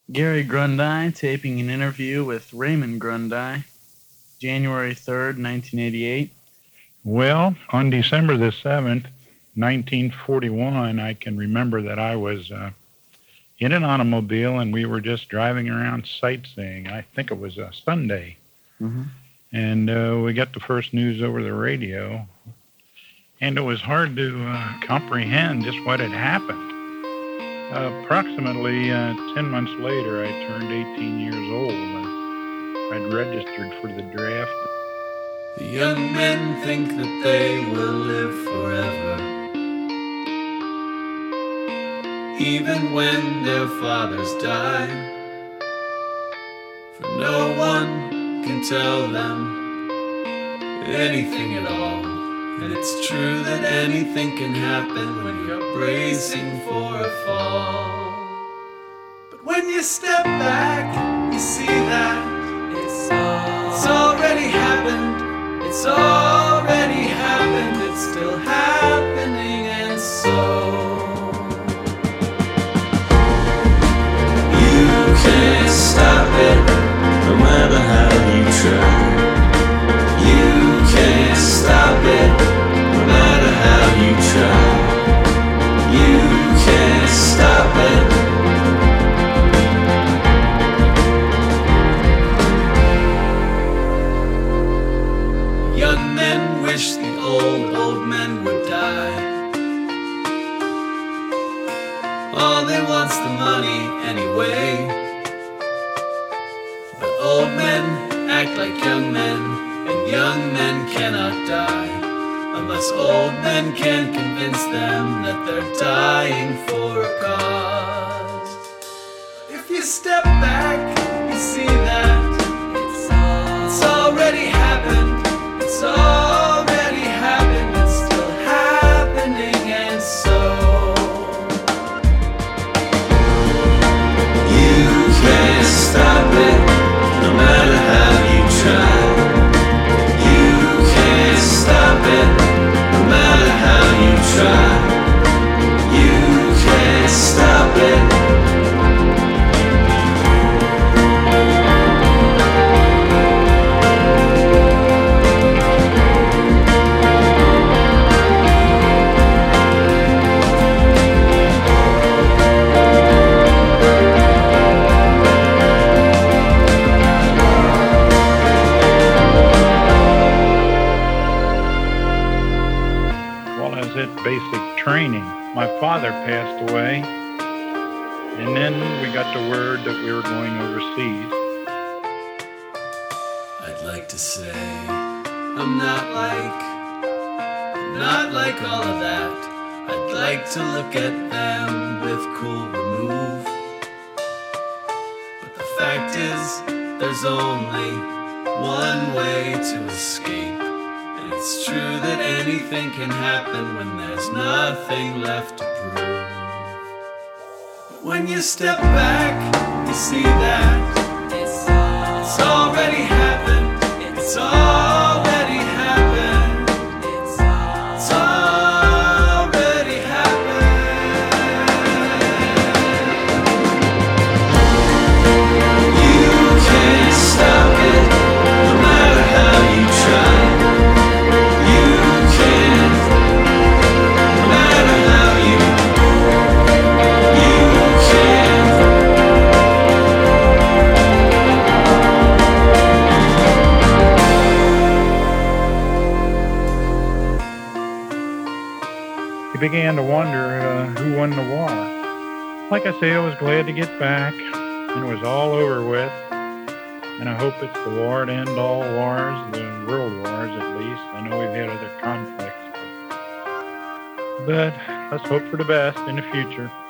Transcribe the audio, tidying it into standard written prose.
Gary Grundy taping an interview with Raymond Grundy, January 3rd, 1988. Well, on December the 7th, 1941, I can remember that I was in an automobile and we were just driving around sightseeing. I think it was a Sunday. Mm-hmm. And we got the first news over the radio. And it was hard to comprehend just what had happened. Approximately 10 months later, I turned 18 years old. I'd registered for the draft. The young men think that they will live forever, even when their fathers die. For no one can tell them anything at all. And it's true that anything can happen when you're bracing for a fall. But when you step back, you see that it's already happened. It's already happened. It's still happening, and so you can't stop it, no matter how you try. You can't stop it, no matter how you try. You can't stop it. Young men wish the old men would die. All they want's the money anyway. But old men act like young men, and young men cannot die unless old men can convince them that they're dying for a cause. If you step back, you see that it's already happened. It's already happened. It's still happening, and so you can't stop it, no matter how you try. Stop it, no matter how you try. You can't stop it. Basic training. My father passed away, and then we got the word that we were going overseas. I'd like to say I'm not like all of that. I'd like to look at them with cool remove. But the fact is, there's only one way to escape. It's true that anything can happen when there's nothing left to prove. But when you step back, you see that it's already happened. It's already happened. It's already happened. You can't stop it, no matter how you try. He began to wonder who won the war. Like I say, I was glad to get back, and it was all over with. And I hope it's the war to end all wars, the world wars at least. I know we've had other conflicts, but let's hope for the best in the future.